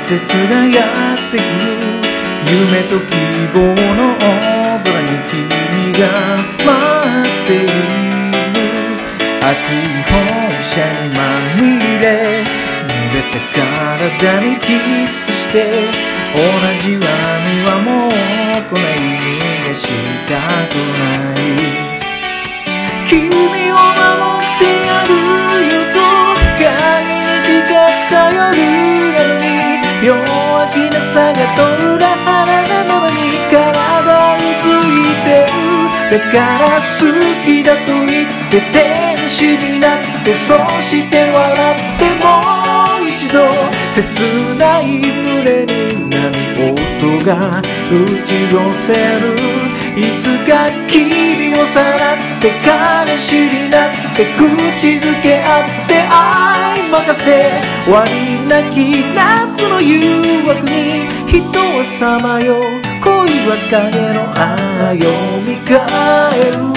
節がやってくる。夢と希望の大空に君が待っている。熱い放射にまみれ、濡れた体にキスして、同じ網はもう来ない、逃がしたくない。君を守ってやるよと鍵に誓った夜なのに、弱気なさがと裏腹なままに体をついてる。だから好きだと言って天使になって、そして笑ってもう一度切ない胸に波音が打ち寄せる。いつか君をさらって彼氏になって口づけ合って愛任せ、終わりなき夏の誘惑に人はさまよう。恋は影の愛を見返る。